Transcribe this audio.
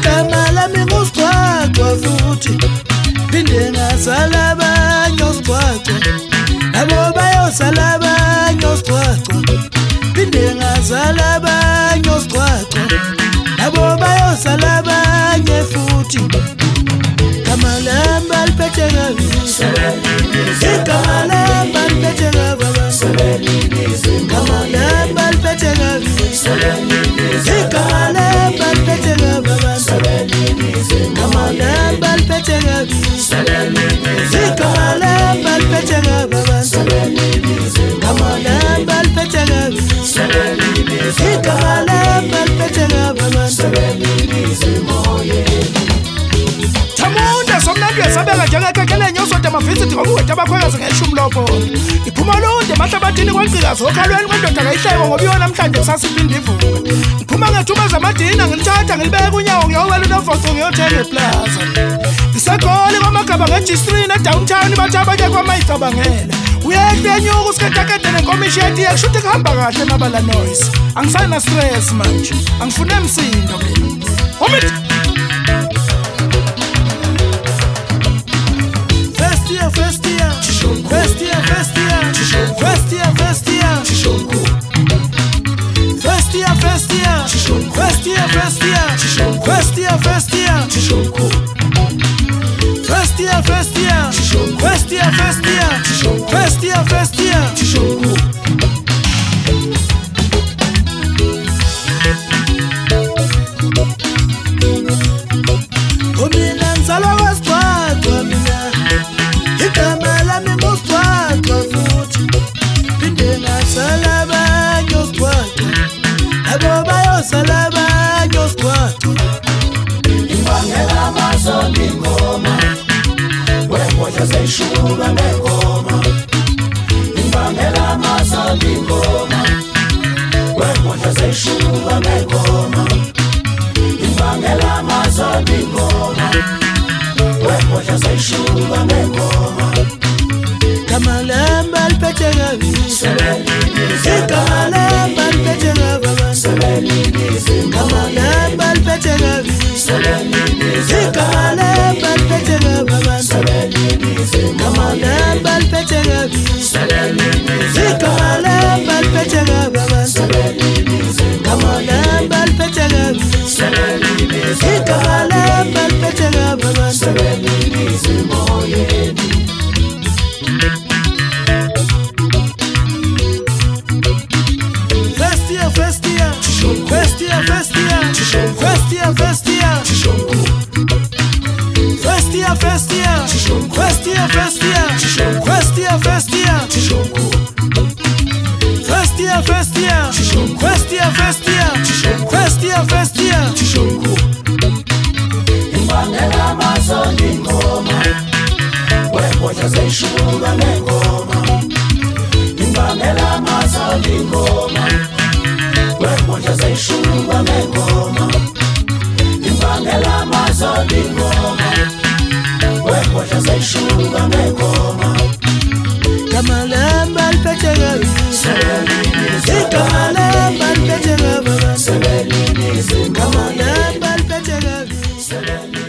igama lami nguSigcwagcwa futhi phinde ngazala abanye oSigcwagcwa nabo bayozala abanye oSigcwagcwa phinde ngazala abanye oSigcwagcwa nabo bayozala abanye futhi igama lami aliphethe kabi igama lami aliphethe kabi igama lami aliphethe kabi igama lami aliphethe kabi igama lami aliphethe kabi igama lami aliphethe kabi igama lami aliphethe kabi igama lami aliphethe kabi Thamunda somnandi uyasabeka njengekekele nyosote amavisithi ngokuwethu abakhwekazi ngeshumi lokho iphuma londe mahlabathini kwancikazi okhalweni kwendoda kayihleko ngoba iyo namhlanje kusasiphinde ivuka iphuma ngethuba zamadina ngilithatha ngilibeka unyawo ngiyowela unovoco ngiyothenga eplaza ngisegoli kwamagaba nge-G3 ne-downtown bathi abanye kwamayicabangela uyehle enyuka usiketakede nenkomisheti yekushuthi kuhamba kahle mabala noise angisana stress manje angifune msindo mina umithi Shuba ngoma imbangela mazali ngoma wemodla zeshuba ngoma imbangela mazali ngoma wemodla zeshuba ngoma igama lami aliphethe kabi igama lami aliphethe kabi igama lami aliphethe kabi igama lami aliphethe kabi igama lami aliphethe kabi igama lami aliphethe kabi igama lami aliphethe kabi igama lami aliphethe kabi imbangela mazali ngoma wemodla zeshuba ngoma imbangela mazali ngoma wemodla zeshuba ngoma imbangela mazali ngoma wemodla zeshuba ngoma igama lami aliphethe kabi igama lami aliphethe kabi igama lami aliphethe kabi